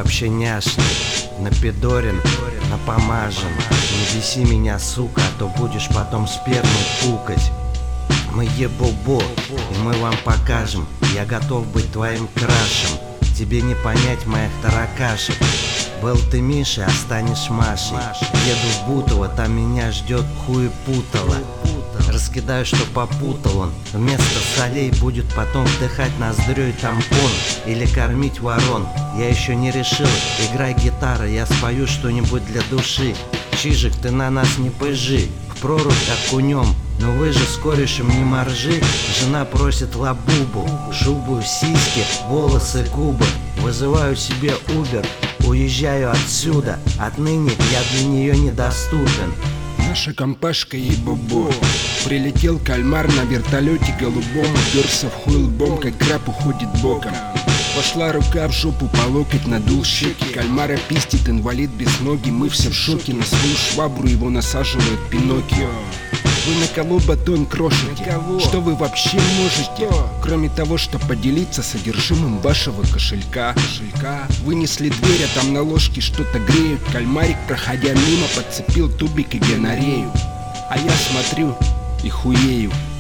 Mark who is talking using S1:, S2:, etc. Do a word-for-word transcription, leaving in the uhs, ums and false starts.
S1: вообще няшный, напидорен, напомажен. Не беси меня, сука, а то будешь потом спермой пукать. Мы ебобо, и мы вам покажем. Я готов быть твоим крашем. Тебе не понять моих таракашек. Был ты Мишей, а станешь Машей. Еду в Бутово, там меня ждет хуепутало. Раскидаю, что попутал он. Вместо солей будет потом вдыхать ноздрёй тампон или кормить ворон. Я еще не решил, играй гитара, я спою что-нибудь для души. Чижик, ты на нас не пыжи, в прорубь окунем. Но вы же с корешем не моржи. Жена просит лабубу, шубу, сиськи, волосы, губы. Вызываю себе Убер, уезжаю отсюда. Отныне я для нее недоступен.
S2: Наша компашка ебобо. Прилетел кальмар на вертолете голубом. Уперся в хуй лбом, как краб уходит боком. Пошла рука в жопу по локоть, надул щеки. Кальмара пиздит, инвалид без ноги. Мы все в шоке, на свою швабру его насаживает Пиноккио. Вы на кого батон крошите? Что вы вообще можете? Кроме того, что поделиться содержимым вашего кошелька. кошелька Вынесли дверь, а там на ложке что-то греют. Кальмарик, проходя мимо, подцепил тубик и гонорею. А я смотрю и хуею.